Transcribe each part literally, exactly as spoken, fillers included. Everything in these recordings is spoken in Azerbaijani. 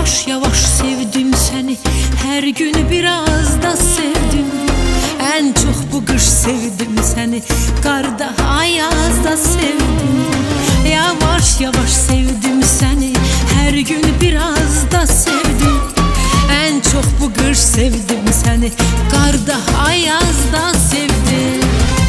Yavaş yavaş sevdim seni, her gün biraz da sevdim. En çok bu kış sevdim seni, karda ayazda sevdim. Yavaş yavaş sevdim seni, her gün biraz da sevdim. En çok bu kış sevdim seni, karda ayazda sevdim.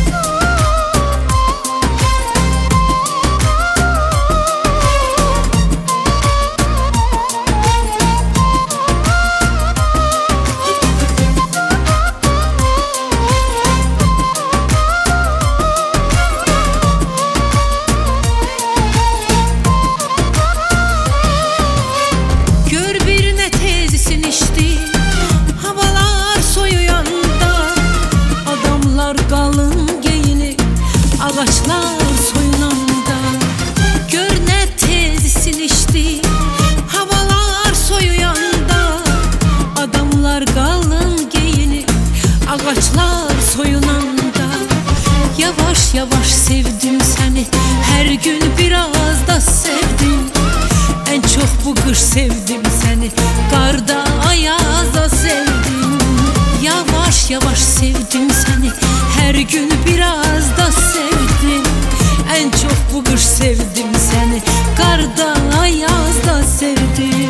Kalın giyinip ağaçlar soyunanda, gör ne tezisin içti. Havalar soyuyanda, adamlar kalın giyinip ağaçlar soyunanda. Yavaş yavaş sevdim seni, her gün biraz da sevdim. En çok bu kış sevdim seni, karda ayazda sevdim. Yavaş yavaş sevdim seni, her gün biraz da sevdim. En çok bu kış sevdim seni, karda ayazda sevdim.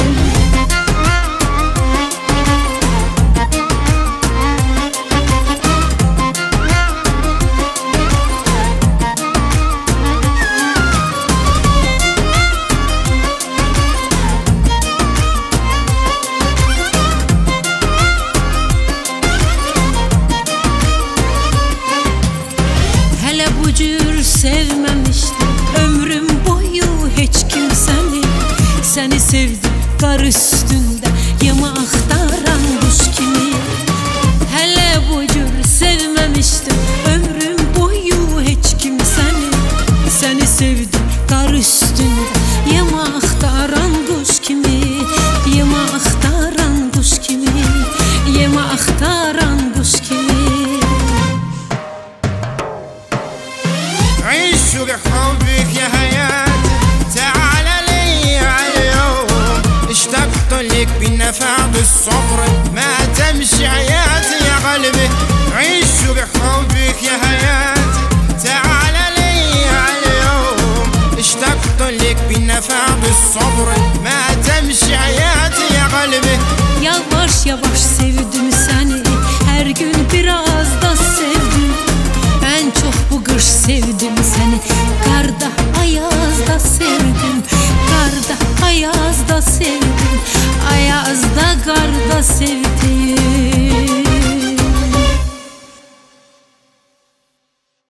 Bu cür sevmemiştim ömrüm boyu hiç kimseni. Seni sevdim kar üstünde yama aktaran kuş kimi. Hele bu cür sevmemiştim ömrüm boyu hiç kimseni. Seni sevdim kar üstünde yama aktaran kuş kimi. Yama aktaran kuş kimi. Yama aktaran kuş kimi. عيشوا بحبك يا حياة، تعال لي عاليوم. اشتقت لك بالنفع بالصبر، ما تمشي حياتي يا قلبي. عيشوا بحبك يا حياة، تعال لي عاليوم. اشتقت لك بالنفع بالصبر، ما تمشي حياتي يا قلبي. Yavaş yavaş sevdim seni, her gün biraz da sevdim. En çok bu kış sevdim seni, karda ayazda sevdim. Karda ayazda sevdim, ayazda karda sevdim.